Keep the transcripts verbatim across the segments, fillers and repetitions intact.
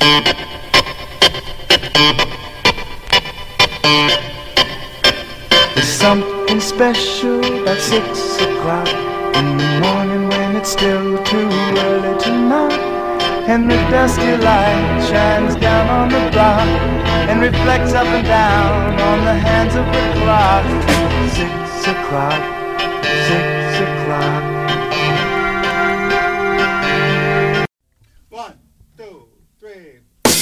There's something special at six o'clock in the morning when it's still too early to knock, and the dusty light shines down on the block and reflects up and down on the hands of the clock. Six o'clock, six o'clock. One, two, three.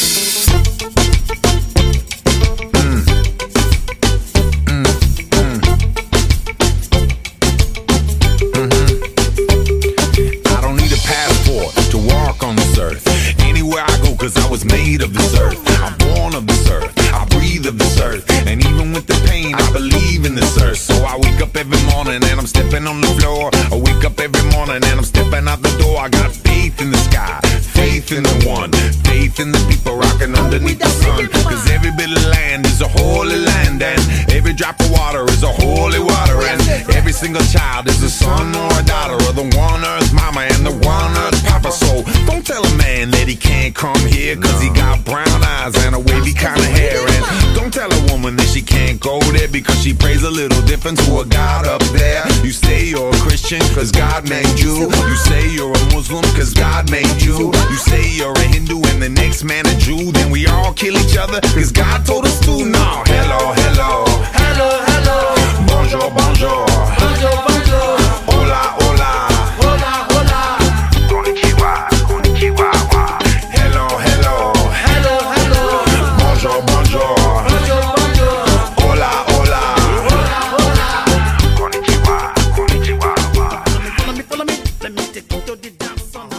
Cause I was made of this earth, I'm born of this earth, I breathe of this earth, and even with the pain, I believe in this earth. So I wake up every morning and I'm stepping on the floor. I wake up every morning and I'm stepping out the door. I got faith in the sky, faith in the one, faith in the people rocking underneath the sun. Cause every bit of land is a holy land, and every drop of water is a holy water, and every single child is a son or a daughter of the one earth mama and the one earth papa. So don't tell a man that he can't come here, cause he got brown eyes and a wavy kind of hair. And don't tell a woman that she can't go there, because she prays a little different to a God up there. You say you're a Christian cause God made you. You say you're a Muslim cause God made you. You say you're a Hindu and the next man a Jew. Then we all kill each other cause God told us to. No, hello, hello, hello, hello, bonjour, bonjour, bonjour, bonjour, hola, hola, hola, hola, konnichiwa, konnichiwa, hello, hello, hello, hello, bonjour, bonjour, bonjour, bonjour, hola, hola, hola, hola, konnichiwa, konnichiwa. Follow me, follow me, let me take you to the dance on.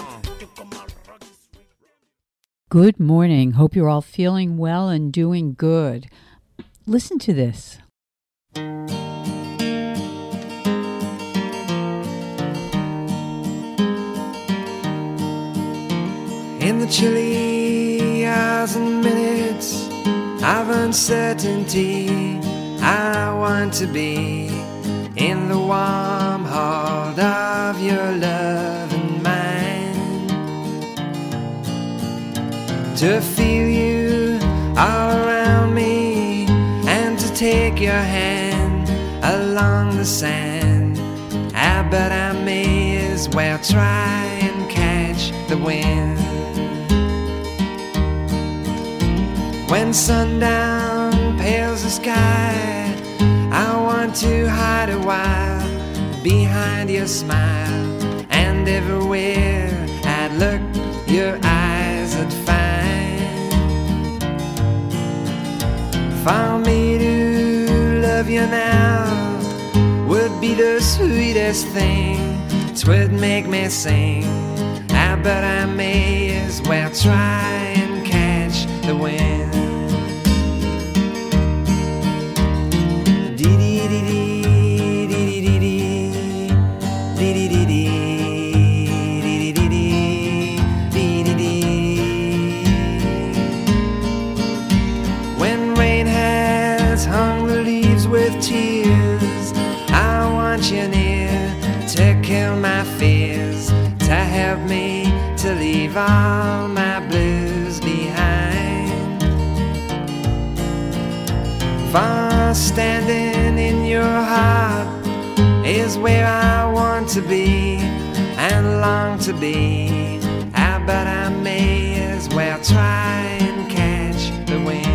Good morning. Hope you're all feeling well and doing good. Listen to this. In the chilly hours and minutes of uncertainty, I want to be in the warm hold of your love and mine, to feel you all around me and to take your hand along the sand. I bet I may as well try and catch the wind. When sundown pales the sky, I want to hide a while behind your smile, and everywhere I'd look, your eyes I'd find. For me to love you now would be the sweetest thing. 'Twould make me sing. I bet I may as well try and catch the wind. When rain has hung the leaves with tears, I want you near to kill my fears, to help me to leave all my blues behind. For standing in your heart is where I want to be and long to be. I bet I may as well try and catch the wind.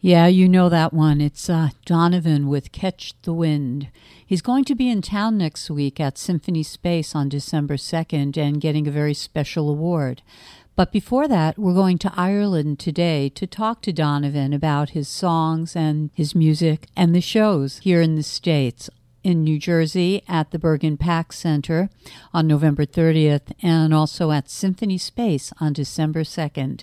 Yeah, you know that one. It's uh, Donovan with Catch the Wind. He's going to be in town next week at Symphony Space on December second and getting a very special award. But before that, we're going to Ireland today to talk to Donovan about his songs and his music and the shows here in the States. In New Jersey at the Bergen Pack Center on November thirtieth and also at Symphony Space on December second.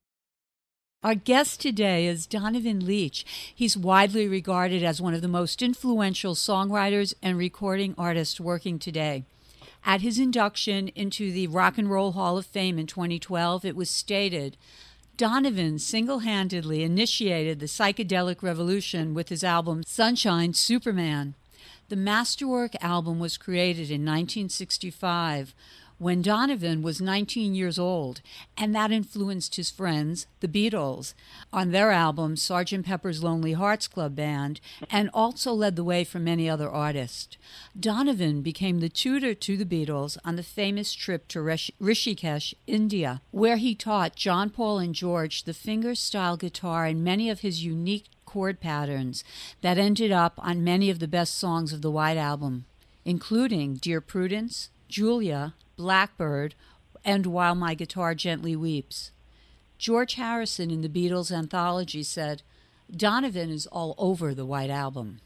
Our guest today is Donovan Leitch. He's widely regarded as one of the most influential songwriters and recording artists working today. At his induction into the Rock and Roll Hall of Fame in twenty twelve, it was stated, Donovan single-handedly initiated the psychedelic revolution with his album Sunshine Superman. The Masterwork album was created in nineteen sixty-five when Donovan was nineteen years old, and that influenced his friends, the Beatles, on their album Sergeant Pepper's Lonely Hearts Club Band, and also led the way for many other artists. Donovan became the tutor to the Beatles on the famous trip to Rish- Rishikesh, India, where he taught John, Paul, and George the fingerstyle guitar and many of his unique chord patterns that ended up on many of the best songs of the White Album, including Dear Prudence, Julia, Blackbird, and While My Guitar Gently Weeps. George Harrison in the Beatles anthology said, Donovan is all over the White Album.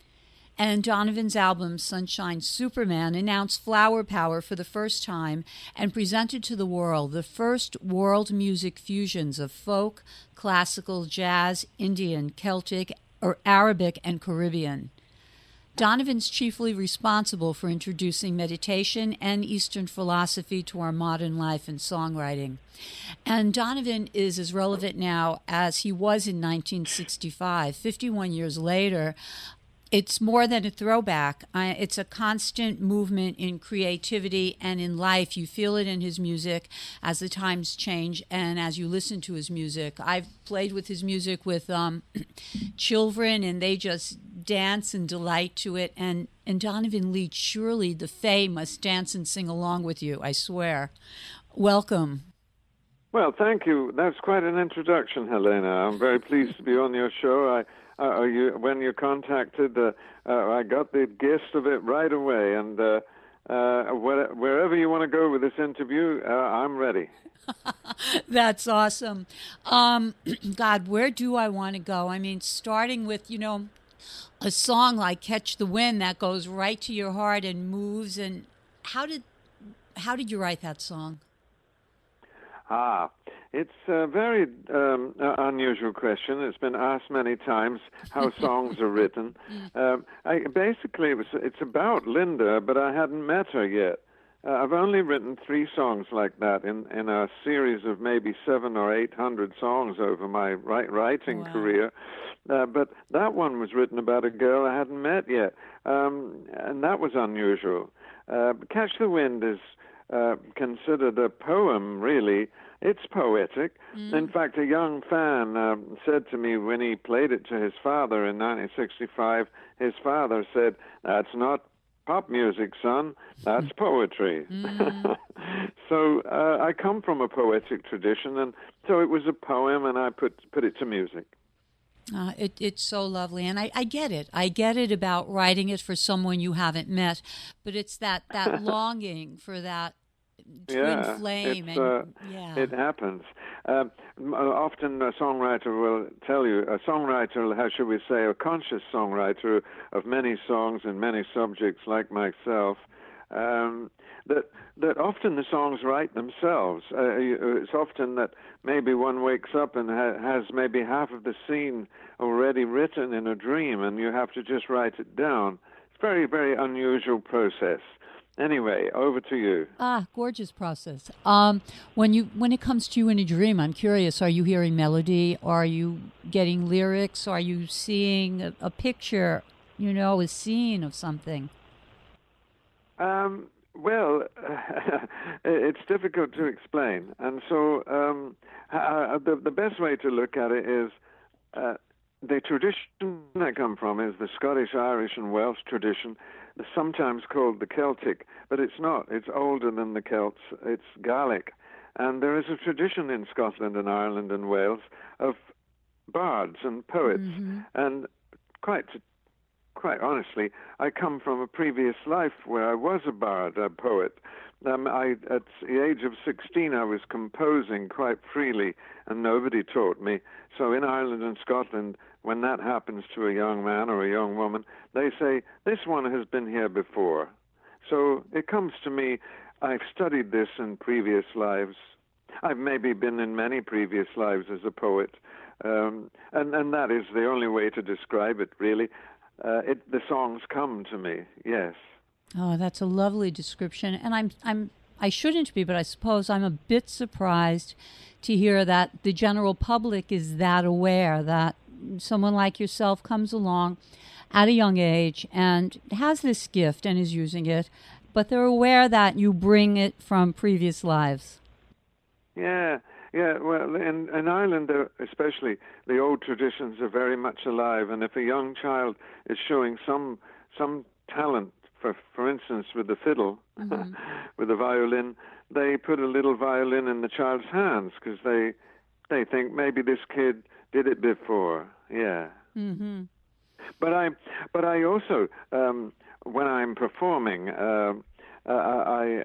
And Donovan's album Sunshine Superman announced flower power for the first time and presented to the world the first world music fusions of folk, classical, jazz, Indian, Celtic, or Arabic, and Caribbean. Donovan's chiefly responsible for introducing meditation and Eastern philosophy to our modern life and songwriting. And Donovan is as relevant now as he was in nineteen sixty-five, fifty-one years later. It's more than a throwback. Uh, it's a constant movement in creativity and in life. You feel it in his music as the times change and as you listen to his music. I've played with his music with um, children, and they just dance and delight to it. And, and Donovan Leitch, surely the Fae must dance and sing along with you, I swear. Welcome. Well, thank you. That's quite an introduction, Helena. I'm very pleased to be on your show. I Uh, you, when you contacted, uh, uh, I got the gist of it right away. And uh, uh, where, wherever you want to go with this interview, uh, I'm ready. That's awesome. Um, God, where do I want to go? I mean, starting with, you know, a song like Catch the Wind that goes right to your heart and moves. And how did how did you write that song? Ah, it's a very um, uh, unusual question. It's been asked many times how songs are written. Um, I, basically, it was, it's about Linda, but I hadn't met her yet. Uh, I've only written three songs like that in, in a series of maybe seven or eight hundred songs over my write, writing wow. career. Uh, but that one was written about a girl I hadn't met yet, um, and that was unusual. Uh, Catch the Wind is uh, considered a poem, really. It's poetic. Mm. In fact, a young fan um, said to me when he played it to his father in nineteen sixty-five, his father said, "That's not pop music, son. That's poetry." Mm. So uh, I come from a poetic tradition, and so it was a poem, and I put put it to music. Uh, it, it's so lovely, and I, I get it. I get it about writing it for someone you haven't met, but it's that, that longing for that twin yeah, flame. It's, and, uh, yeah, it happens. Um, often a songwriter will tell you, a songwriter, how should we say, a conscious songwriter of many songs and many subjects like myself, um, that that often the songs write themselves. Uh, it's often that maybe one wakes up and ha- has maybe half of the scene already written in a dream, and you have to just write it down. It's a very, very unusual process. Anyway, over to you. Ah, gorgeous process. Um, when you when it comes to you in a dream, I'm curious, are you hearing melody? Are you getting lyrics? Are you seeing a, a picture, you know, a scene of something? Um, well, it's difficult to explain. And so um, uh, the, the best way to look at it is uh, the tradition I come from is the Scottish, Irish, and Welsh tradition, sometimes called the Celtic, but it's not. It's older than the Celts. It's Gaelic. And there is a tradition in Scotland and Ireland and Wales of bards and poets, Mm-hmm. and quite quite honestly, I come from a previous life where I was a bard, a poet. Um, I, at the age of sixteen, I was composing quite freely, and nobody taught me. So in Ireland and Scotland, when that happens to a young man or a young woman, they say, this one has been here before. So it comes to me, I've studied this in previous lives. I've maybe been in many previous lives as a poet, um, and, and that is the only way to describe it, really. Uh, it, the songs come to me, yes. Oh, that's a lovely description. And I'm I'm I shouldn't be, but I suppose I'm a bit surprised to hear that the general public is that aware that someone like yourself comes along at a young age and has this gift and is using it, but they're aware that you bring it from previous lives. Yeah, yeah. Well, in, in Ireland, uh, especially, the old traditions are very much alive. And if a young child is showing some some talent, for for instance, with the fiddle, mm-hmm. with the violin, they put a little violin in the child's hands because they they think maybe this kid did it before. Yeah. Mm-hmm. But I but I also um, when I'm performing. Uh, Uh, I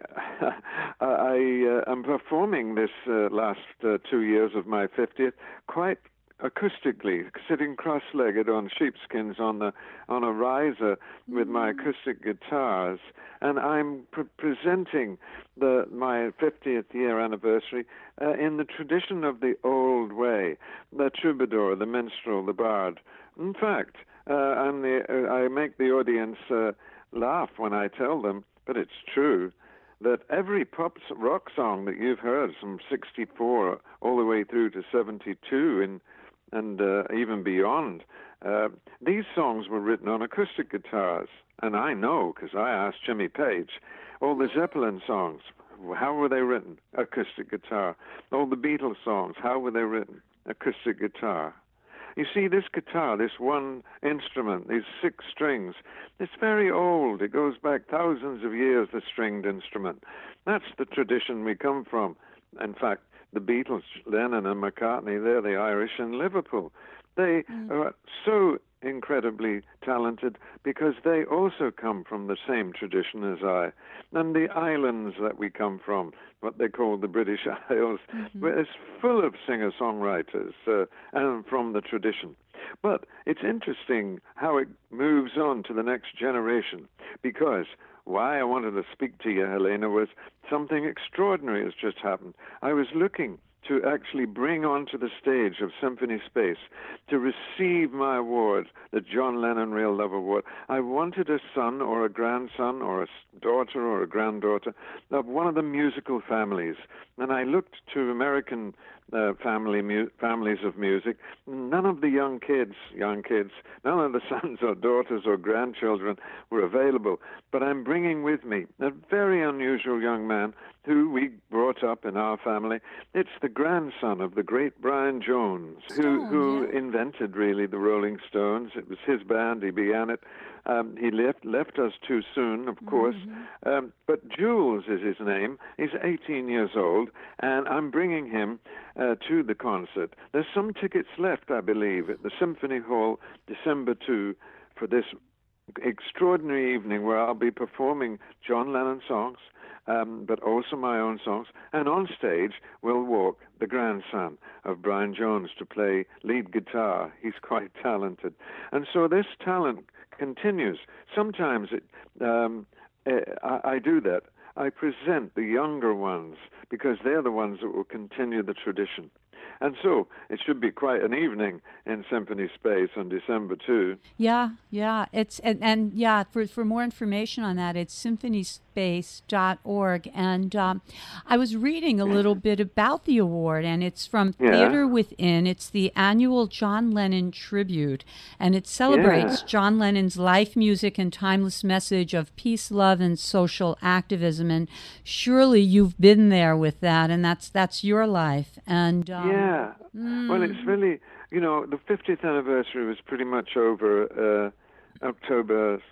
I uh, am performing this uh, last uh, two years of my fiftieth quite acoustically, sitting cross-legged on sheepskins on the on a riser with my acoustic guitars, and I'm pre- presenting the my fiftieth year anniversary uh, in the tradition of the old way, the troubadour, the minstrel, the bard. In fact, uh, I'm the uh, I make the audience uh, laugh when I tell them. But it's true that every pop rock song that you've heard from sixty-four all the way through to seventy-two and and uh, even beyond, uh, these songs were written on acoustic guitars. And I know, because I asked Jimmy Page, all the Zeppelin songs, how were they written? Acoustic guitar. All the Beatles songs, how were they written? Acoustic guitar. You see, this guitar, this one instrument, these six strings, it's very old. It goes back thousands of years, the stringed instrument. That's the tradition we come from. In fact, the Beatles, Lennon and McCartney, they're the Irish in Liverpool. They mm. are so incredibly talented because they also come from the same tradition as I. And the islands that we come from, what they call the British Isles, mm-hmm. is full of singer-songwriters uh, and from the tradition. But it's interesting how it moves on to the next generation, because why I wanted to speak to you, Helena, was something extraordinary has just happened. I was looking to actually bring onto the stage of Symphony Space to receive my award, the John Lennon Real Love Award. I wanted a son or a grandson or a daughter or a granddaughter of one of the musical families. And I looked to American uh, family mu- families of music. None of the young kids, young kids, none of the sons or daughters or grandchildren were available. But I'm bringing with me a very unusual young man who we brought up in our family. It's the grandson of the great Brian Jones, who, Stone, who yeah. invented, really, the Rolling Stones. It was his band. He began it. Um, he left left us too soon, of course. Mm-hmm. Um, but Jules is his name. He's eighteen years old, and I'm bringing him uh, to the concert. There's some tickets left, I believe, at the Symphony Hall, December second, for this extraordinary evening where I'll be performing John Lennon songs, um, but also my own songs. And on stage will walk the grandson of Brian Jones to play lead guitar. He's quite talented. And so this talent continues. Sometimes it, um, I, I do that. I present the younger ones because they're the ones that will continue the tradition. And so it should be quite an evening in Symphony Space on December second. Yeah, yeah. It's and, and yeah, for for more information on that, it's symphony space dot org. And um, I was reading a little bit about the award, and it's from Yeah. Theater Within. It's the annual John Lennon tribute, and it celebrates Yeah. John Lennon's life, music, and timeless message of peace, love, and social activism. And surely you've been there with that, and that's that's your life. And um, Yeah. Mm. Well, it's really, you know, the fiftieth anniversary was pretty much over uh, October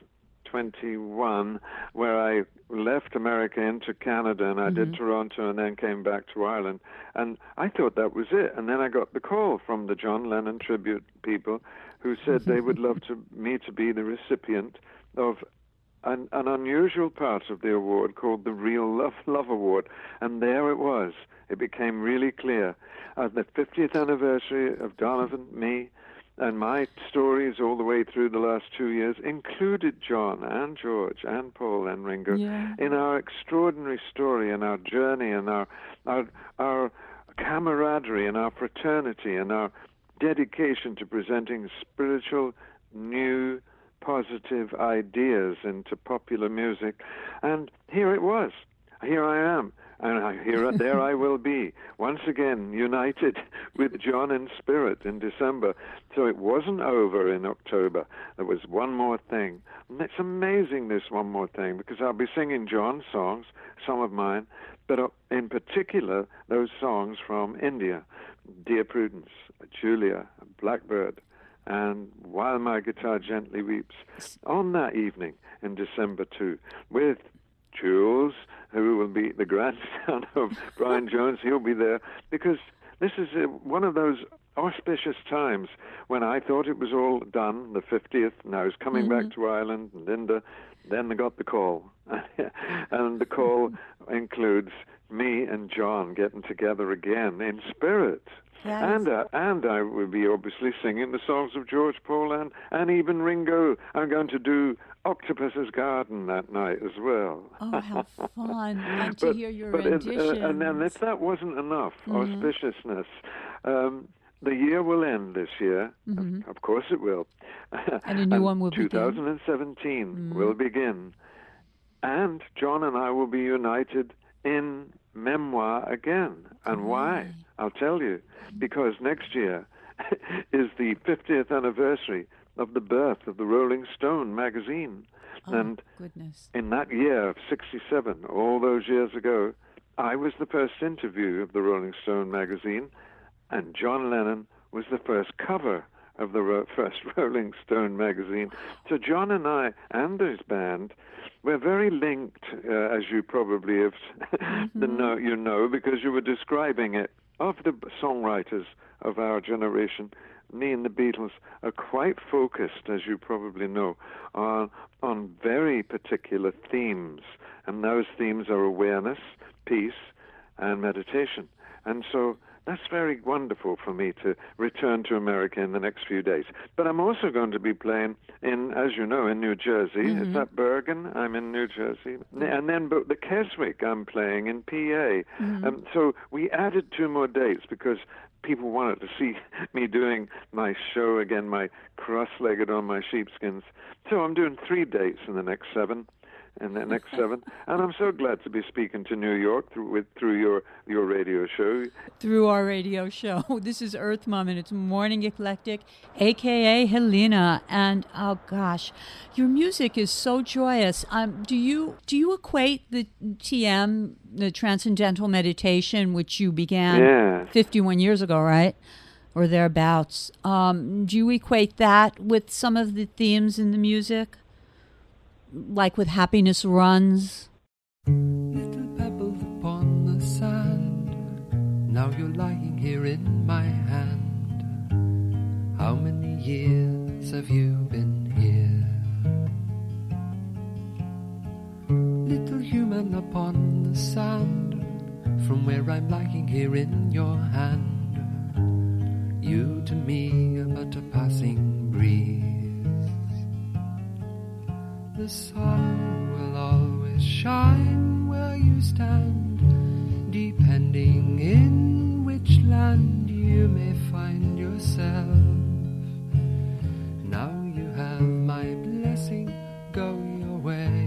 twenty-one, where I left America into Canada, and I mm-hmm. did Toronto and then came back to Ireland. And I thought that was it. And then I got the call from the John Lennon tribute people who said they would love to me to be the recipient of an, an unusual part of the award called the Real Love Love Award. And there it was. It became really clear. Uh, the fiftieth anniversary of Donovan, me, and my stories all the way through the last two years included John and George and Paul and Ringo yeah. in our extraordinary story and our journey and our, our our camaraderie and our fraternity and our dedication to presenting spiritual, new, positive ideas into popular music. And here it was. Here I am. And I, here, there I will be, once again united with John in spirit in December. So it wasn't over in October. There was one more thing. And it's amazing, this one more thing, because I'll be singing John's songs, some of mine, but in particular, those songs from India, Dear Prudence, Julia, Blackbird, and While My Guitar Gently Weeps, on that evening in December too, with Jules, who will be the grandson of Brian Jones. He'll be there, because this is uh, one of those auspicious times when I thought it was all done, the fiftieth, and I was coming mm-hmm. back to Ireland, and Linda, then they got the call. And the call includes me and John getting together again in spirit. And uh, and I will be obviously singing the songs of George, Paul, and, and even Ringo. I'm going to do Octopus's Garden that night as well. Oh, how fun. And but, to hear your but renditions. It, uh, and then if that wasn't enough, mm-hmm. auspiciousness, um, the year will end this year. Mm-hmm. Of course it will. And a new and one will begin. twenty seventeen mm-hmm. will begin. And John and I will be united in memoir again. And oh, why? My. I'll tell you. Because next year is the fiftieth anniversary of the birth of the Rolling Stone magazine. Oh, and goodness. In that year of sixty-seven, all those years ago, I was the first interview of the Rolling Stone magazine, and John Lennon was the first cover of the ro- first Rolling Stone magazine. So John and I and his band, we're very linked, uh, as you probably have mm-hmm. the know, you know, because you were describing it. Of the songwriters of our generation, me and the Beatles are quite focused, as you probably know, on, on very particular themes. And those themes are awareness, peace, and meditation. And so that's very wonderful for me to return to America in the next few days. But I'm also going to be playing in, as you know, in New Jersey. Mm-hmm. Is that Bergen? I'm in New Jersey. And then the Keswick I'm playing in P A. Mm-hmm. Um, so we added two more dates because people wanted to see me doing my show again, my cross-legged on my sheepskins. So I'm doing three dates in the next seven. In the next seven, and I'm so glad to be speaking to New York through with through your your radio show. Through our radio show. This is Earth Mom, and it's Morning Eclectic, a k a. Helena. And oh gosh, your music is so joyous. Um, do you do you equate the T M, the Transcendental Meditation, which you began yeah. fifty-one years ago, right? Or thereabouts. Um, do you equate that with some of the themes in the music? Like with Happiness Runs? Little pebble upon the sand, now you're lying here in my hand. How many years have you been here? Little human upon the sand, from where I'm lying here in your hand. You to me are but a passing breeze. The sun will always shine where you stand, depending in which land you may find yourself. Now you have my blessing, go your way.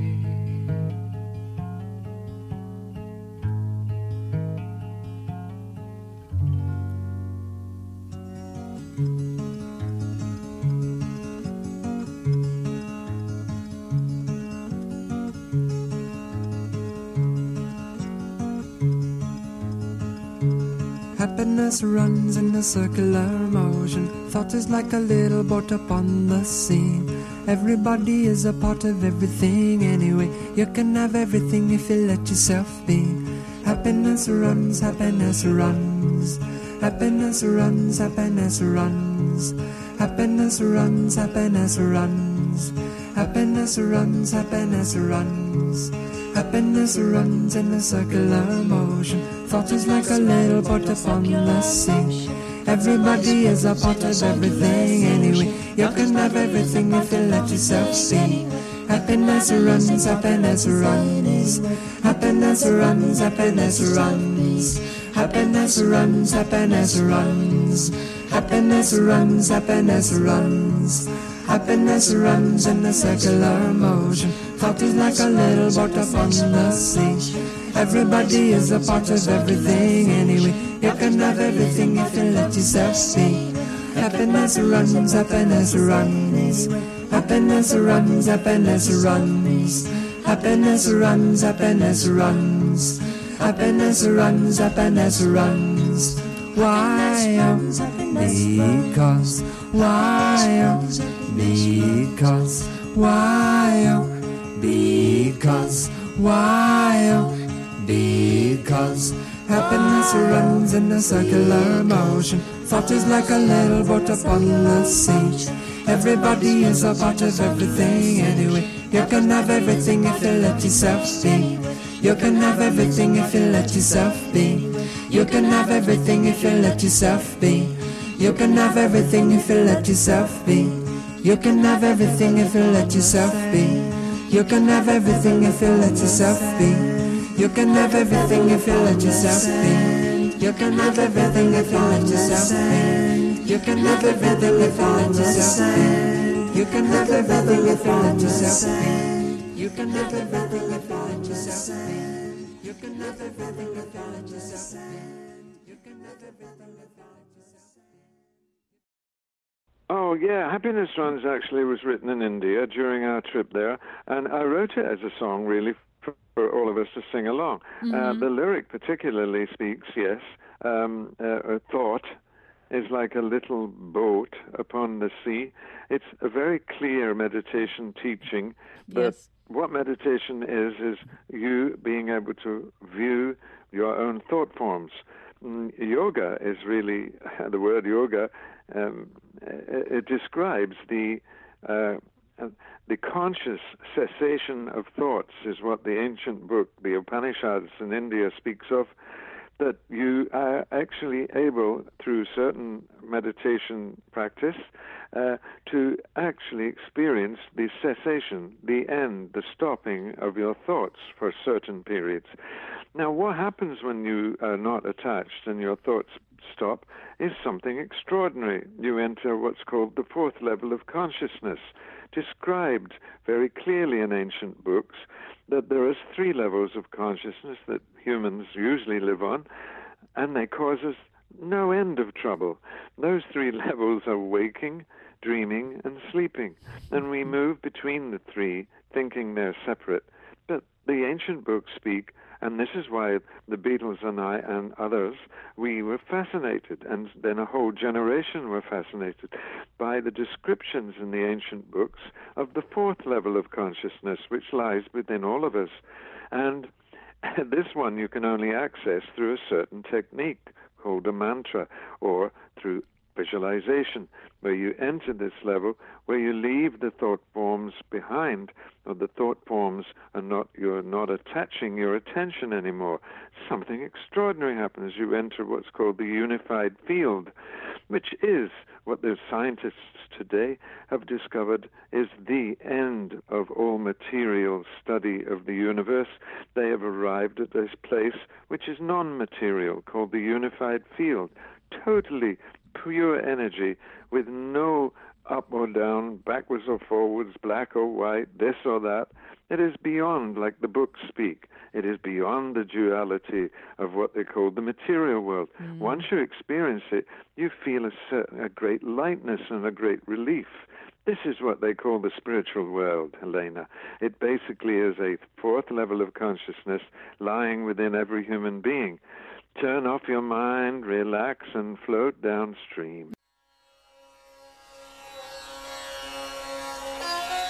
Happiness runs in a circular motion. Thought is like a little boat upon the sea. Everybody is a part of everything anyway. You can have everything if you let yourself be. Happiness runs, happiness runs. Happiness runs, happiness runs. Happiness runs, happiness runs. Happiness runs, happiness runs. Happiness runs in a circular motion. Thought is like a little boat upon the sea. Everybody is a part of everything anyway. You can have everything if you let yourself see. Happiness runs, happiness runs. Happiness runs, happiness runs. Happiness runs, happiness runs. Happiness runs, happiness runs. Happiness runs in a circular motion. Thought is like a little boat upon the sea. Everybody is a part of everything anyway. You can have everything if you let yourself see. Happiness runs, happiness runs. Happiness runs, happiness runs. Happiness runs, happiness runs. Happiness runs, happiness runs. Why? Because. Why? Because. Why? Because. Why? Because. Happiness runs in a circular motion. Thought is like a little boat upon the sea. Everybody is a part of everything anyway. You can have everything if you let yourself be. You can have everything if you let yourself be. You can have everything if you let yourself be. You can have everything if you let yourself be. You can have everything if you let yourself be. You can have everything if you let yourself be. You can have everything if you let yourself be. You can have everything if you let yourself be. You can have everything if you let yourself be. You can have everything if you let yourself be. You can have everything if you let yourself be. You can have everything if you let yourself be. You can have everything if you let yourself be. Oh, yeah, Happiness Runs actually was written in India during our trip there, and I wrote it as a song, really, for, for all of us to sing along. Mm-hmm. Uh, the lyric particularly speaks, yes, um, uh, a thought is like a little boat upon the sea. It's a very clear meditation teaching that yes. what meditation is, is you being able to view your own thought forms. Mm, yoga is really, the word yoga, um, it, it describes the uh, the conscious cessation of thoughts is what the ancient book, the Upanishads in India, speaks of, that you are actually able, through certain meditation practice, uh, to actually experience the cessation, the end, the stopping of your thoughts for certain periods. Now, what happens when you are not attached and your thoughts stop is something extraordinary. You enter what's called the fourth level of consciousness, described very clearly in ancient books, that there are three levels of consciousness that humans usually live on, and they cause us no end of trouble. Those three levels are waking, dreaming, and sleeping, and we move between the three, thinking they're separate. But the ancient books speak, and this is why the Beatles and I and others, we were fascinated, and then a whole generation were fascinated by the descriptions in the ancient books of the fourth level of consciousness, which lies within all of us. And this one you can only access through a certain technique called a mantra, or through visualization, where you enter this level, where you leave the thought forms behind, or the thought forms are not, you're not attaching your attention anymore. Something extraordinary happens. You enter what's called the unified field, which is what the scientists today have discovered is the end of all material study of the universe. They have arrived at this place which is non-material, called the unified field, totally pure energy with no up or down, backwards or forwards, black or white, this or that. It is beyond, like the books speak, it is beyond the duality of what they call the material world. Mm. Once you experience it, you feel a, certain, a great lightness and a great relief. This is what they call the spiritual world, Helena. It basically is a fourth level of consciousness lying within every human being. Turn off your mind, relax, and float downstream.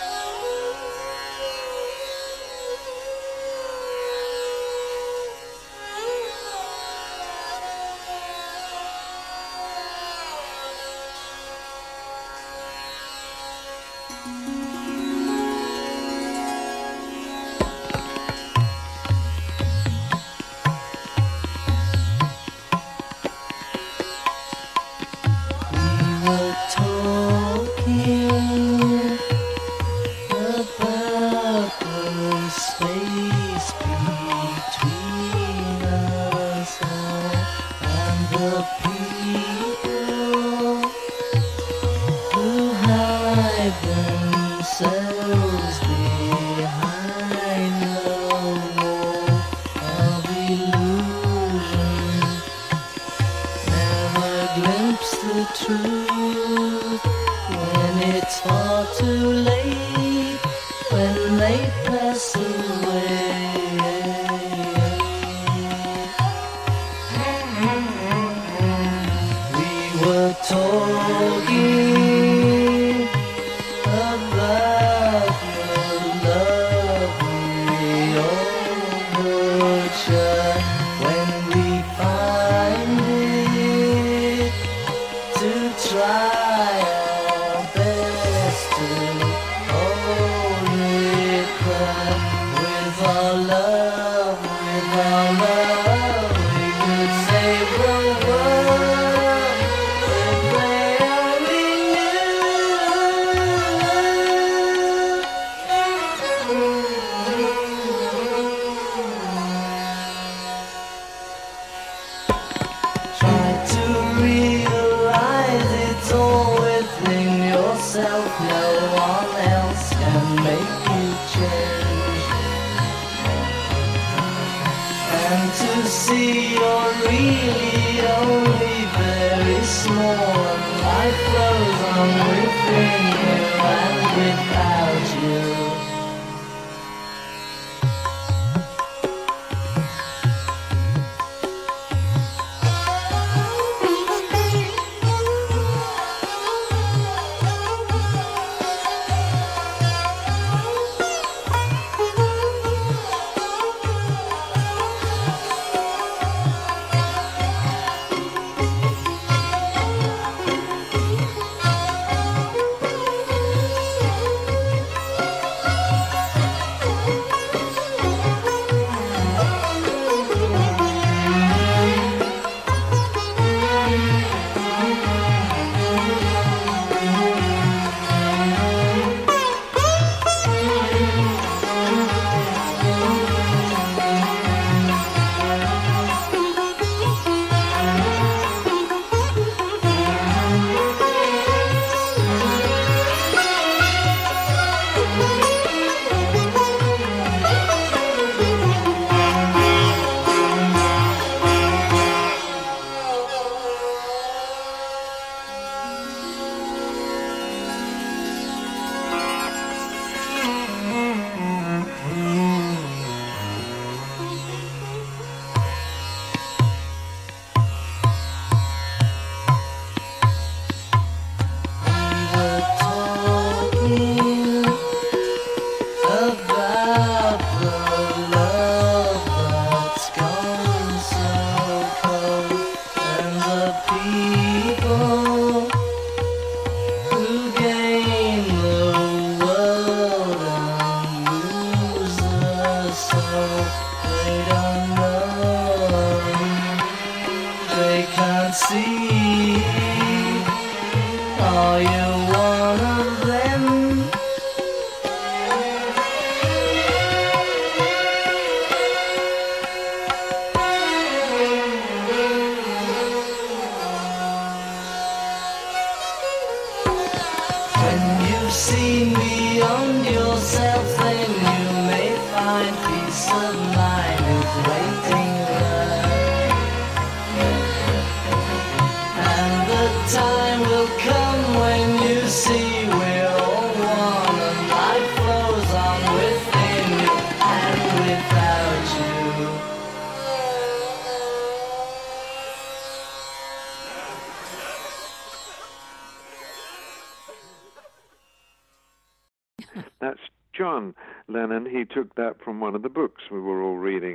That's John Lennon. He took that from one of the books we were all reading.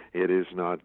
it is not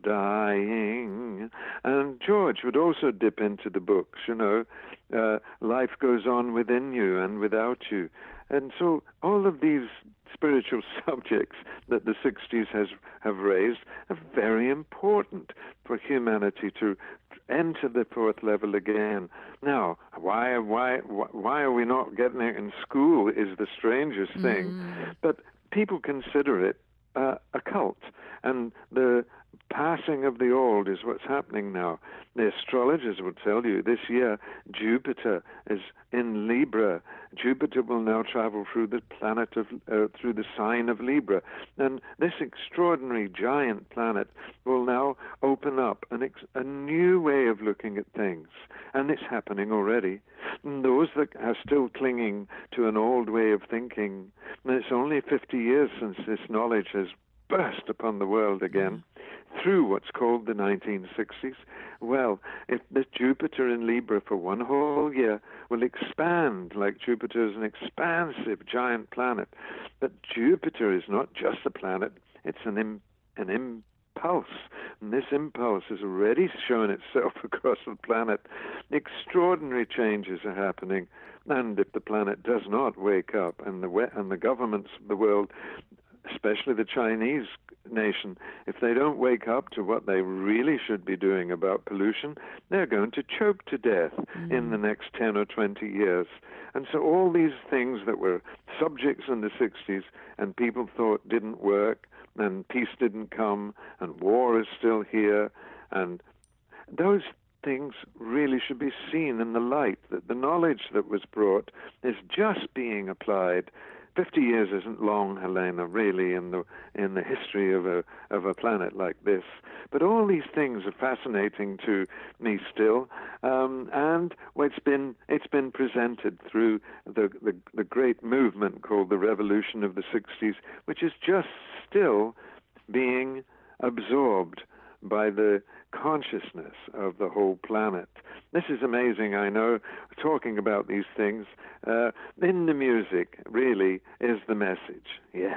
dying. And George would also dip into the books, you know, uh, life goes on within you and without you. And so all of these spiritual subjects that the sixties has have raised are very important for humanity to enter the fourth level again. Now, why why why are we not getting it in school is the strangest thing. Mm. But people consider it uh, a cult, and the passing of the old is what's happening now. The astrologers will tell you this year Jupiter is in Libra. Jupiter will now travel through the planet of uh, through the sign of Libra, and this extraordinary giant planet will now open up an ex- a new way of looking at things, and it's happening already. And those that are still clinging to an old way of thinking, and it's only fifty years since this knowledge has burst upon the world again through what's called the nineteen sixties. Well, if the Jupiter in Libra for one whole year will expand, like Jupiter is an expansive giant planet, but Jupiter is not just a planet, it's an im- an impulse, and this impulse has already shown itself across the planet. Extraordinary changes are happening, and if the planet does not wake up, and the we- and the governments of the world, especially the Chinese nation, if they don't wake up to what they really should be doing about pollution, they're going to choke to death mm. in the next ten or twenty years. And so all these things that were subjects in the sixties and people thought didn't work, and peace didn't come, and war is still here, and those things really should be seen in the light that the knowledge that was brought is just being applied. Fifty years isn't long, Helena, really, in the in the history of a of a planet like this. But all these things are fascinating to me still, um, and well, it's been it's been presented through the, the the great movement called the Revolution of the sixties, which is just still being absorbed by the consciousness of the whole planet. This is amazing, I know, talking about these things. Uh, in the music, really, is the message, yeah.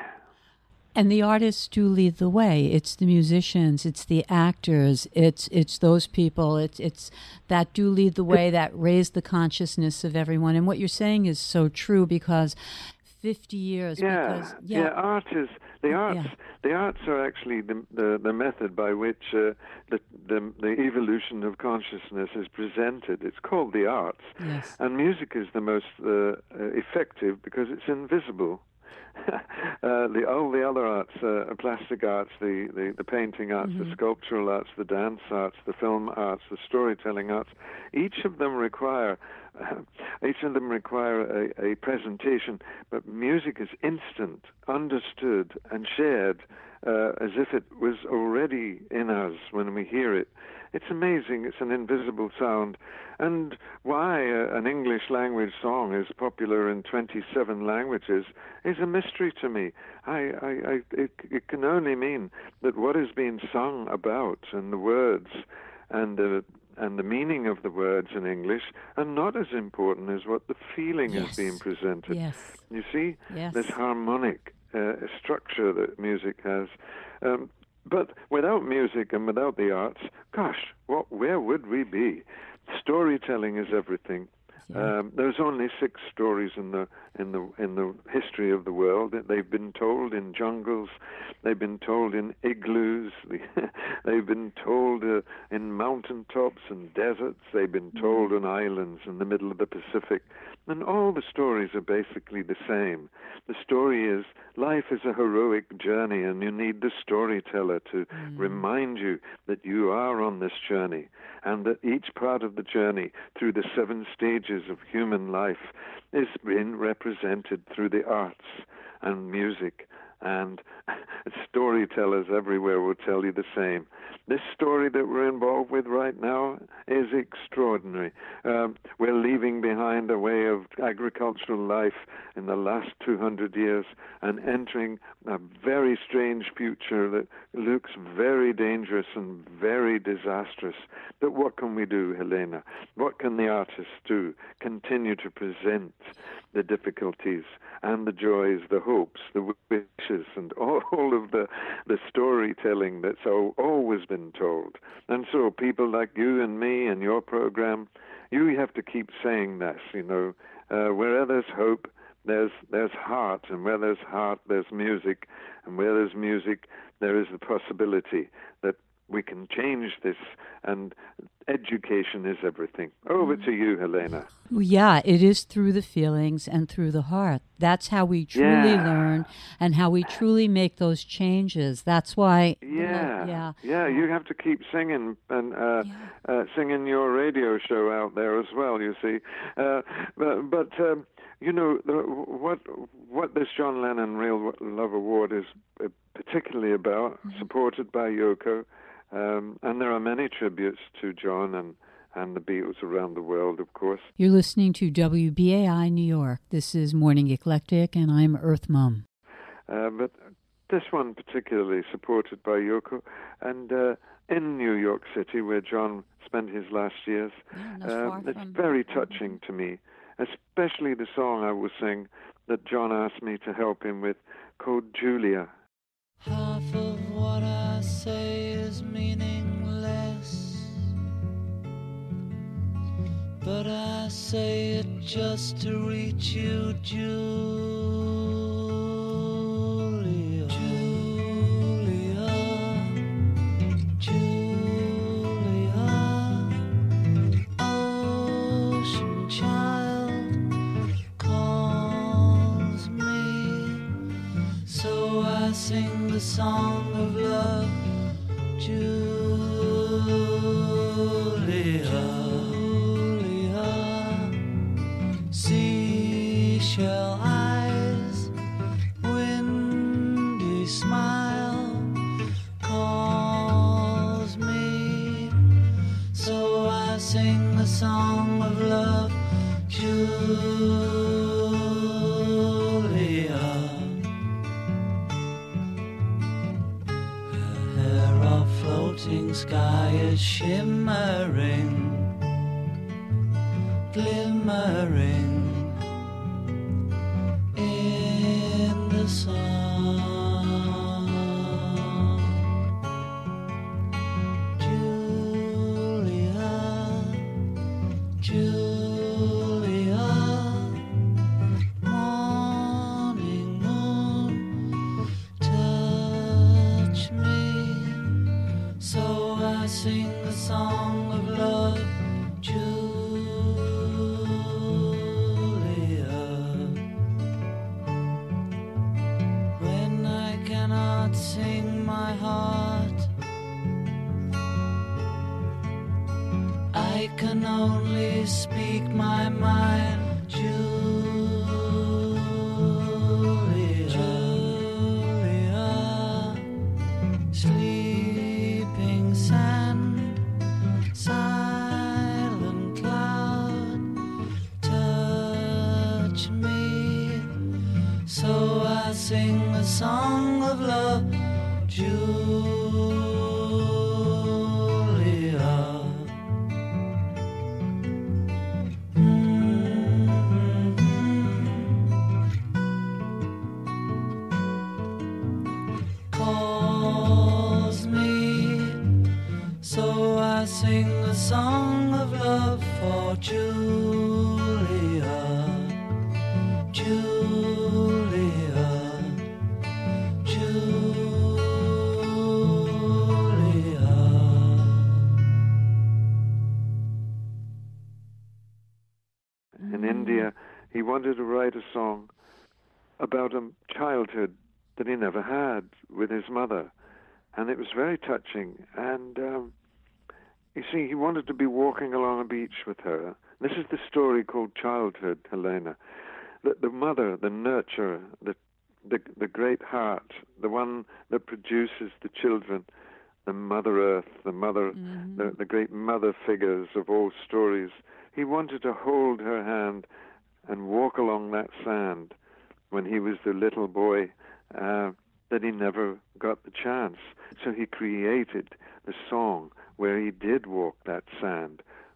And the artists do lead the way. It's the musicians, it's the actors, it's it's those people, it's it's that do lead the way, that raise the consciousness of everyone. And what you're saying is so true, because fifty years. Yeah, because, yeah. yeah, art is, the arts, yeah. the arts are actually the the, the method by which uh, the, the the evolution of consciousness is presented. It's called the arts, yes. And music is the most uh, effective because it's invisible. uh, the all the other arts, uh, plastic arts, the, the, the painting arts, mm-hmm. the sculptural arts, the dance arts, the film arts, the storytelling arts, each of them require uh, each of them require a, a presentation. But music is instant, understood, and shared uh, as if it was already in us when we hear it. It's amazing. It's an invisible sound. And why uh, an English language song is popular in twenty-seven languages is a mystery to me. I, I, I, it, it can only mean that what is being sung about and the words and the and the meaning of the words in English are not as important as what the feeling yes. is being presented. Yes. You see, yes. this harmonic uh, structure that music has. Um, But without music and without the arts, gosh, what, where would we be? Storytelling is everything. Yeah. Um, there's only six stories in the in the in the history of the world. They've been told in jungles, they've been told in igloos, they've been told uh, in mountaintops and deserts, they've been told on islands in the middle of the Pacific, and all the stories are basically the same. The story is life is a heroic journey, and you need the storyteller to mm. remind you that you are on this journey, and that each part of the journey through the seven stages of human life is being represented through the arts and music, and storytellers everywhere will tell you the same. This story that we're involved with right now is extraordinary. Um, we're leaving behind a way of agricultural life in the last two hundred years and entering a very strange future that looks very dangerous and very disastrous. But what can we do, Helena? What can the artists do? Continue to present the difficulties and the joys, the hopes, the wishes, and all of the, the storytelling that's al- always been told. And so people like you and me and your program, you have to keep saying this, you know, uh, where there's hope, there's there's heart, and where there's heart, there's music, and where there's music, there is the possibility that we can change this, and education is everything. Over to you, Helena. Well, yeah, it is through the feelings and through the heart. That's how we truly Yeah. learn and how we truly make those changes. That's why, Yeah, yeah, yeah. You have to keep singing and uh, uh, singing your radio show out there as well. You see, uh, but, but um, you know the, what what this John Lennon Real Love Award is uh, particularly about, mm-hmm. supported by Yoko, um, and there are many tributes to John and. and the Beatles around the world, of course. You're listening to W B A I New York. This is Morning Eclectic, and I'm Earth Mum. Uh, but this one particularly supported by Yoko, and uh, in New York City, where John spent his last years, Yeah, uh, it's very touching to me, especially the song I will sing that John asked me to help him with, called Julia. Half of what I say is meaningless, but I say it just to reach you, Julia. Julia, Julia, ocean child calls me, so I sing the song of love, Julia. Seashell eyes, windy smile calls me, so I sing the song of love, Julia. Her hair of floating sky is shimmering, glimmering in the sun. Julia, Julia, morning moon, touch me, so I sing the song of love, Julia. Sing my heart, I can only speak my mind, Julia, Julia, sleeping sand, silent cloud, touch me, so I sing the song of love, Julia. Mm-hmm. Calls me, so I sing a song of love for Julia, Julia. In India, he wanted to write a song about a childhood that he never had with his mother, and it was very touching. And um, you see, he wanted to be walking along a beach with her. This is the story called Childhood, Helena. The, the mother, the nurturer, the, the the great heart, the one that produces the children, the Mother Earth, the mother, mm-hmm. the, the great mother figures of all stories. He wanted to hold her hand and walk along that sand when he was the little boy uh, that he never got the chance. So he created the song where he did walk that sand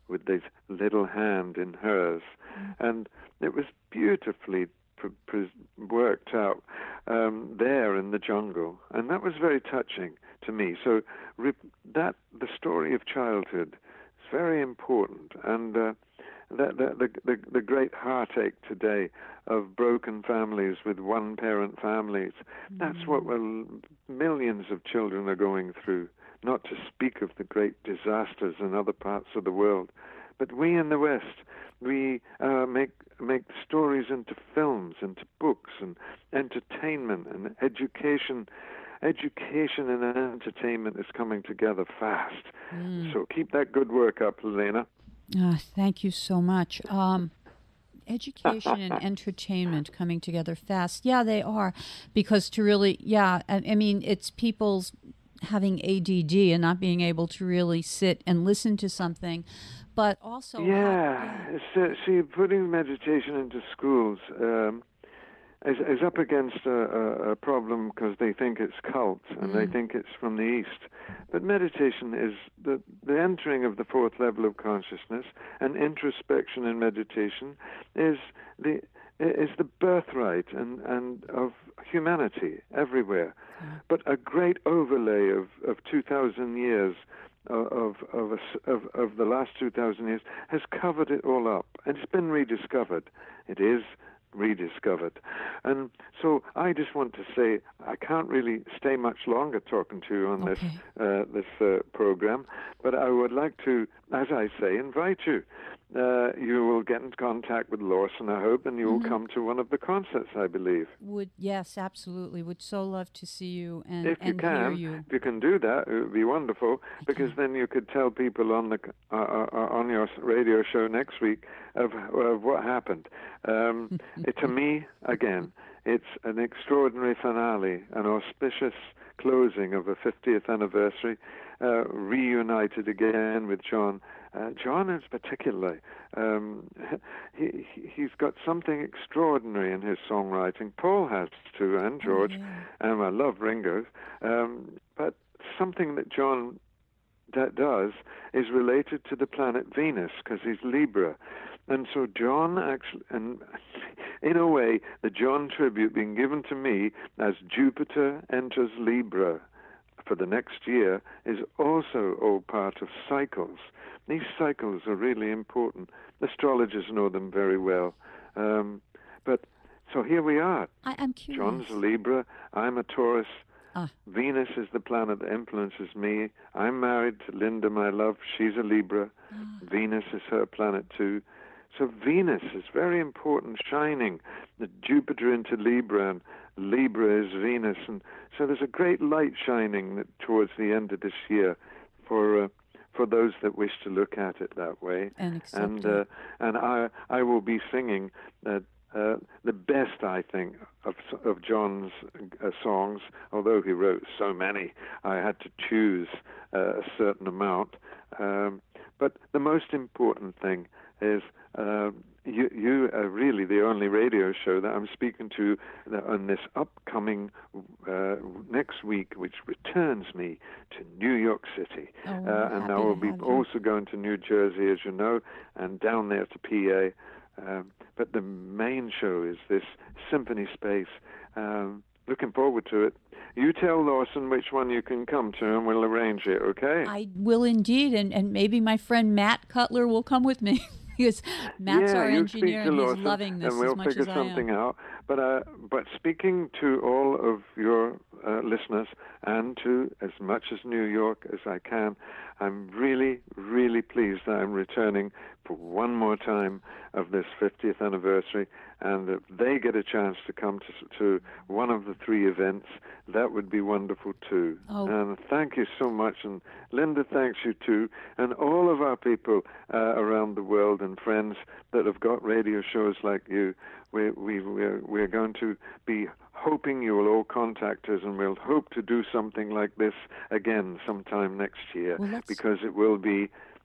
with this little hand in hers. Mm-hmm. And it was beautifully pr- pr- worked out um, there in the jungle. And that was very touching to me. So re- that the story of childhood is very important. And uh, the, the, the, the great heartache today of broken families with one-parent families, mm-hmm. that's what well, millions of children are going through, not to speak of the great disasters in other parts of the world. But we in the West, we uh, make make stories into films, into books, and entertainment and education. Education and entertainment is coming together fast. Mm. So keep that good work up, Helena. Uh, thank you so much. Um, education and entertainment coming together fast. Yeah, they are. Because to really, yeah, I, I mean, it's people's having A D D and not being able to really sit and listen to something, but also... Yeah, yeah. So, see, putting meditation into schools um, is, is up against a, a, a problem because they think it's cult and mm. they think it's from the East. But meditation is the, the entering of the fourth level of consciousness, and introspection in meditation is the is the birthright and, and of humanity everywhere. Mm. But a great overlay of, of two thousand years of of, a, of of the last two thousand years has covered it all up, and it's been rediscovered. It is rediscovered. And so I just want to say I can't really stay much longer talking to you on okay. this uh, this uh, program, but I would like to, as I say, invite you. Uh, you will get in contact with Lawson, I hope, and you will mm-hmm. come to one of the concerts, I believe. Would yes, absolutely. Would so love to see you and, if and you can, hear you. If you can do that, it would be wonderful, I because can. then you could tell people on the uh, uh, on your radio show next week of, of what happened. Um, it, to me, again, it's an extraordinary finale, an auspicious closing of a fiftieth anniversary, uh, reunited again with John. Uh, John is particularly, um, he, he's got something extraordinary in his songwriting. Paul has too, and George, oh, yeah. and I love Ringo. Um, but something that John d- does is related to the planet Venus, because he's Libra. And so John actually, and in a way, the John tribute being given to me as Jupiter enters Libra for the next year is also all part of cycles. These cycles are really important. Astrologers know them very well. Um, but so here we are. I, I'm curious. John's a Libra. I'm a Taurus. Ah. Venus is the planet that influences me. I'm married to Linda, my love. She's a Libra. Ah. Venus is her planet too. So Venus is very important, shining. The Jupiter into Libra, and Libra is Venus. And so there's a great light shining towards the end of this year for uh, for those that wish to look at it that way. And and uh, and I I will be singing uh, uh, the best, I think, of of John's uh, songs. Although he wrote so many, I had to choose uh, a certain amount. Um, but the most important thing is uh, you, you are really the only radio show that I'm speaking to on this upcoming uh, next week, which returns me to New York City. Oh, uh, and I will be also going to New Jersey, as you know, and down there to P A. Um, but the main show is this Symphony Space. Um, looking forward to it. You tell Lawson which one you can come to, and we'll arrange it, okay? I will indeed, and, and maybe my friend Matt Cutler will come with me. Because Matt's yeah, our engineer, and Lawson, he's loving this and we'll as much figure as I something am. out. But uh, but speaking to all of your uh, listeners and to as much as New York as I can, I'm really, really pleased that I'm returning for one more time of this fiftieth anniversary, and if they get a chance to come to, to one of the three events, that would be wonderful too. Oh. And thank you so much, and Linda thanks you too, and all of our people uh, around the world and friends that have got radio shows like you. We, we, we're, we're going to be hoping you will all contact us, and we'll hope to do something like this again sometime next year, well, because it will be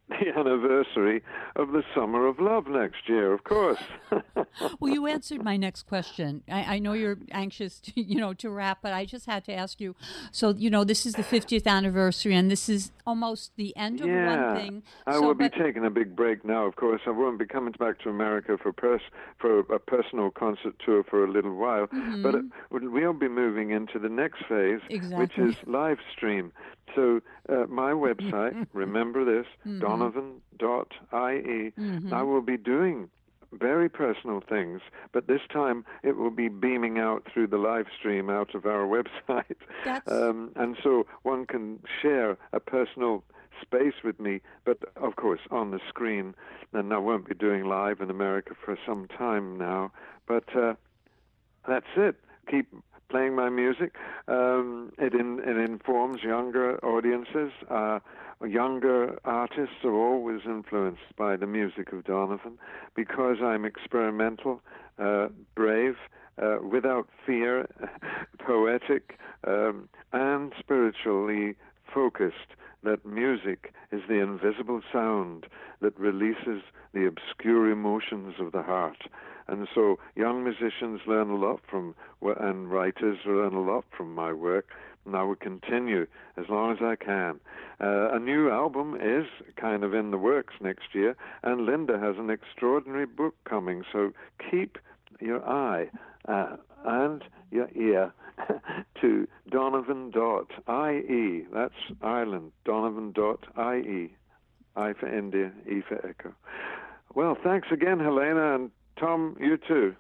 the anniversary of the Summer of Love next year, of course. Well, you answered my next question. I, I know you're anxious to, you know, to wrap, but I just had to ask you. So, you know, this is the fiftieth anniversary, and this is almost the end of yeah, one thing. I so, will be but, taking a big break now, of course. I won't be coming back to America for pers- for a personal concert tour for a little while, mm-hmm. but it, we'll be moving into the next phase, exactly. which is live stream. So uh, my website, remember this, mm-hmm. donovan dot I E, mm-hmm. I will be doing very personal things, but this time it will be beaming out through the live stream out of our website. That's... Um, and so one can share a personal space with me, but of course on the screen, and I won't be doing live in America for some time now, but uh, that's it. Keep playing my music. Um, it, in, it informs younger audiences. Uh, younger artists are always influenced by the music of Donovan because I'm experimental, uh, brave, uh, without fear, poetic, um, and spiritually focused. That music is the invisible sound that releases the obscure emotions of the heart. And so young musicians learn a lot from, and writers learn a lot from my work, and I will continue as long as I can. Uh, a new album is kind of in the works next year, and Linda has an extraordinary book coming, so keep your eye uh, and your ear to donovan dot I E. That's Ireland, donovan dot I E. I for India, E for Echo. Well, thanks again, Helena, and Tom, you too.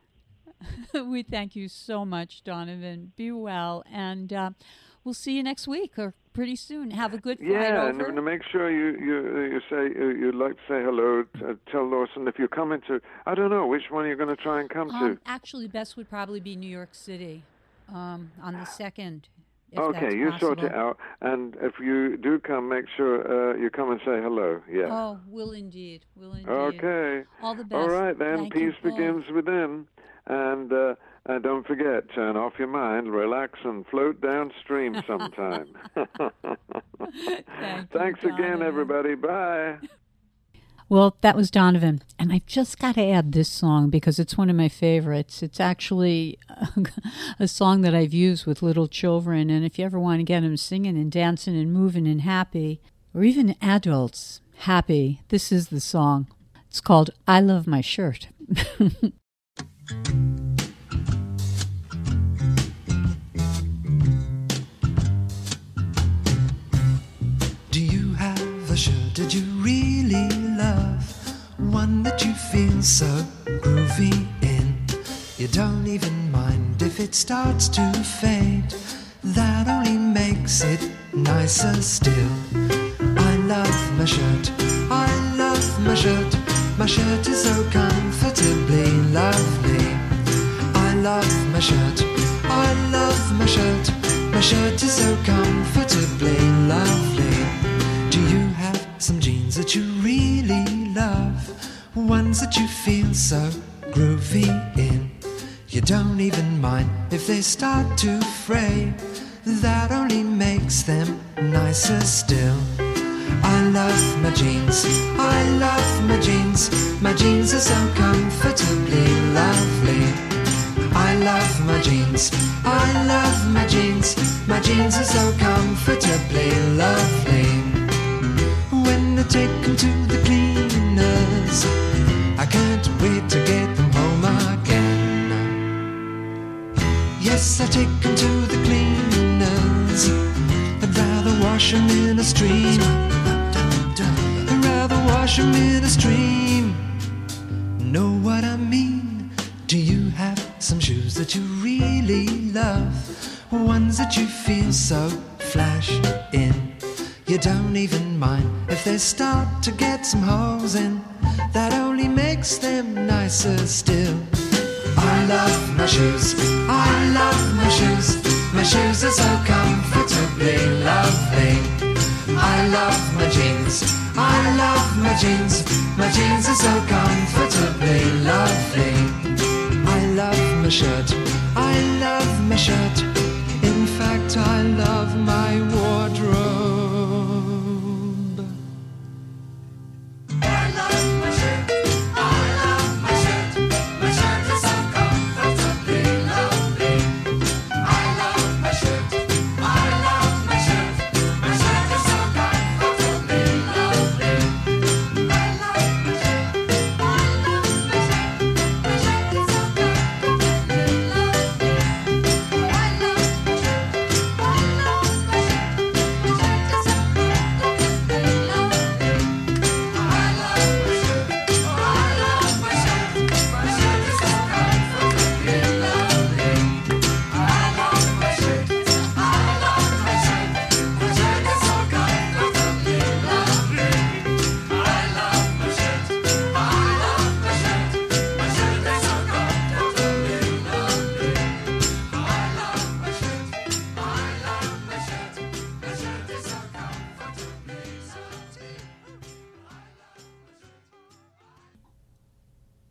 We thank you so much, Donovan. Be well, and uh, we'll see you next week or pretty soon. Have a good flight yeah, over. and make sure you you you say you'd like to say hello. To, tell Lawson if you're coming to. I don't know which one you're going to try and come um, to. Actually, best would probably be New York City um, on the second. If okay, that's you possible. sort it out, and if you do come, make sure uh, you come and say hello. Yeah. Oh, will indeed, will indeed. Okay. All the best. All right then. Thank Peace you, begins within, and uh, and don't forget, turn off your mind, relax, and float downstream sometime. Thank Thanks you, again, everybody. Bye. Well, that was Donovan, and I've just got to add this song because it's one of my favorites. It's actually a song that I've used with little children, and if you ever want to get them singing and dancing and moving and happy, or even adults happy, this is the song. It's called I Love My Shirt. Do you have a shirt that you really love? One that you feel so groovy in? You don't even mind if it starts to fade. That only makes it nicer still. I love my shirt, I love my shirt. My shirt is so comfortably lovely. I love my shirt, I love my shirt. My shirt is so comfortably lovely. Do you have some jeans that you really love? Ones that you feel so groovy in? You don't even mind if they start to fray. That only makes them nicer still. I love my jeans, I love my jeans. My jeans are so comfortably lovely. I love my jeans, I love my jeans. My jeans are so comfortably lovely. When I take them to the cleaners, I can't wait to get them home again. Yes, I take them to the cleaners. I'd rather wash them in a stream. I'd rather wash them in a stream. Know what I mean? Do you have some shoes that you really love? Ones that you feel so flash in? You don't even mind if they start to get some holes in. That only makes them nicer still. I love my shoes, I love my shoes. My shoes are so comfortably lovely. I love my jeans, I love my jeans. My jeans are so comfortably lovely. I love my shirt, I love my shirt. In fact, I love my wardrobe.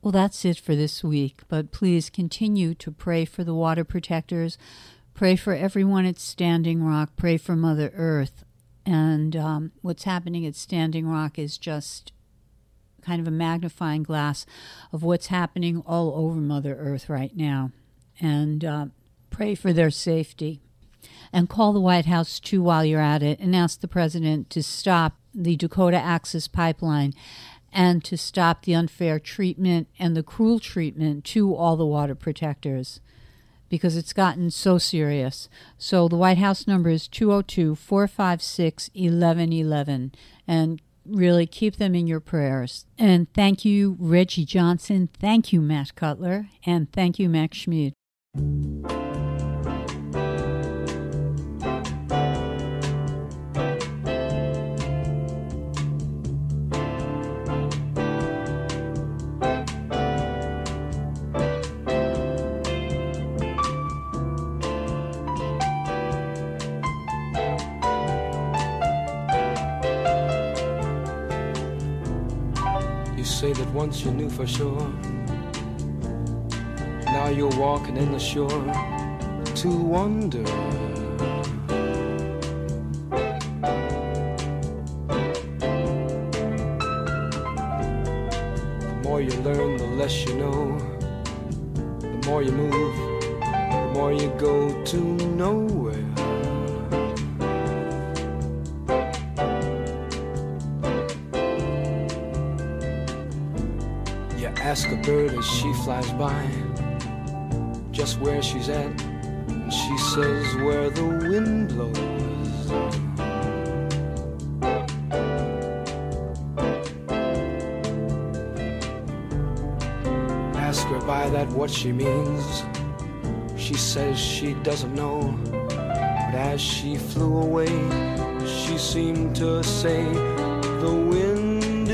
Well, that's it for this week, but please continue to pray for the water protectors. Pray for everyone at Standing Rock. Pray for Mother Earth. And um, what's happening at Standing Rock is just kind of a magnifying glass of what's happening all over Mother Earth right now. And uh, pray for their safety. And call the White House, too, while you're at it, and ask the president to stop the Dakota Access Pipeline and to stop the unfair treatment and the cruel treatment to all the water protectors, because it's gotten so serious. So the White House number is two oh two, four five six, eleven eleven, and really keep them in your prayers. And thank you, Reggie Johnson. Thank you, Matt Cutler. And thank you, Max Schmid. Say that once you knew for sure, now you're walking in the shore to wonder. The more you learn, the less you know. The more you move, the more you go to nowhere. Ask a bird as she flies by just where she's at, and she says where the wind blows. Ask her by that what she means. She says she doesn't know, but as she flew away, she seemed to say the wind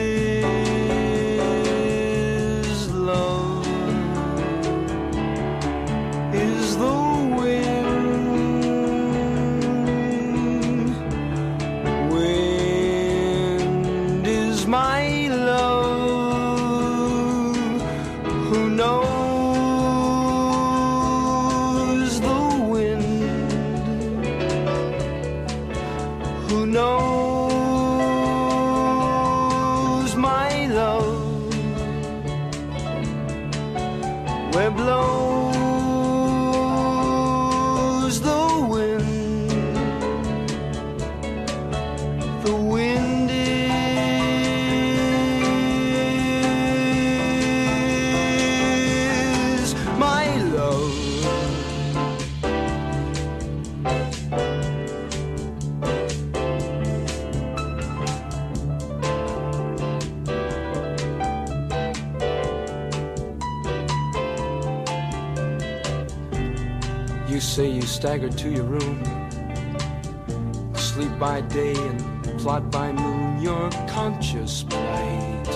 staggered to your room, sleep by day and plot by moon, your conscious plight.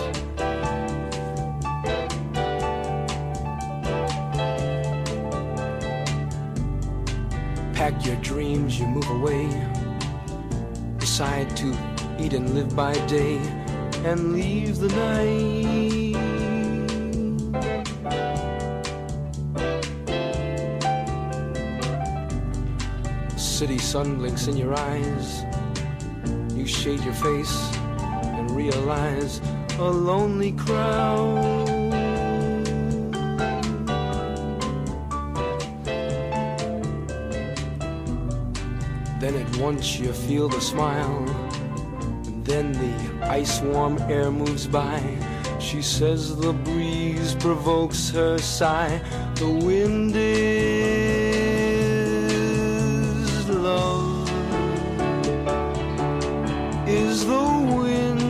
Pack your dreams, you move away, decide to eat and live by day and leave the night. City sun blinks in your eyes. You shade your face and realize a lonely crowd. Then at once you feel the smile, and then the ice-warm air moves by. She says the breeze provokes her sigh. The wind is love, is the wind.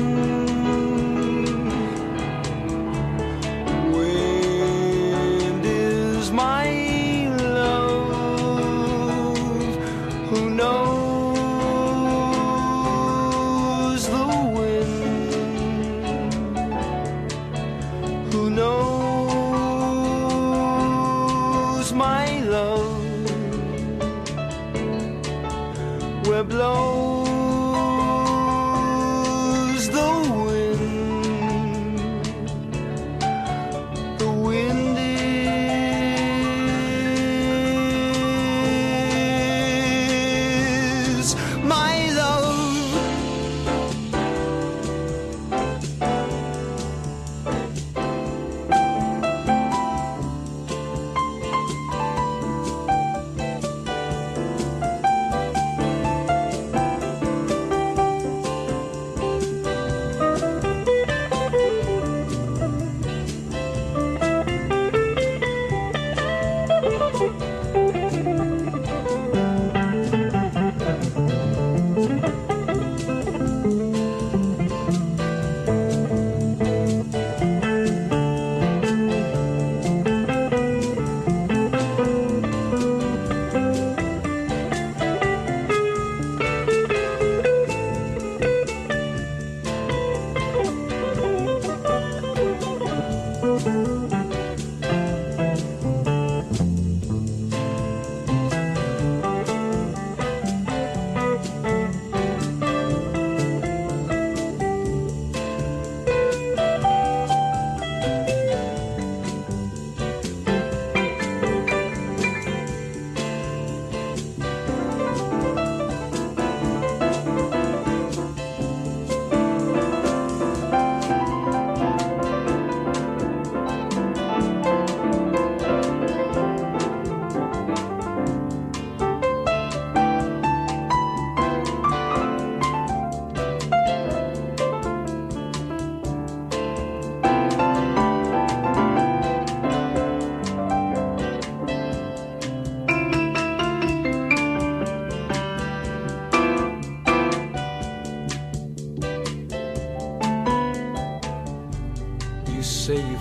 Wind is my love. Who knows the wind? Who knows my love? Where blows the wind,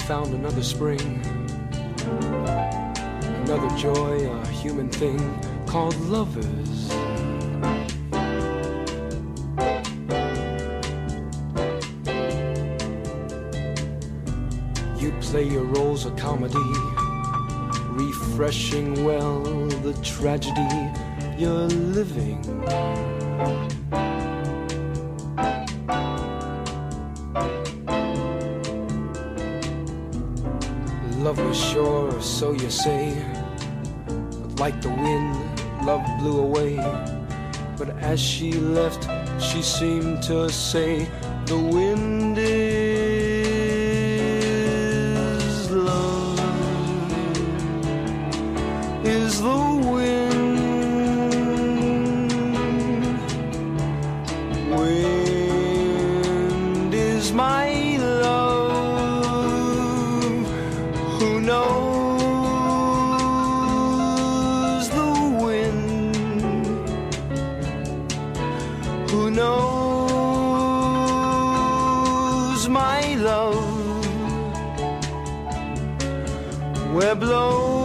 found another spring, another joy, a human thing called lovers. You play your roles of comedy, refreshing well the tragedy you're living. Love was sure, so you say, but like the wind, love blew away. But as she left, she seemed to say, the wind is love, is the wind, wind is my knows the wind, who knows my love, where blows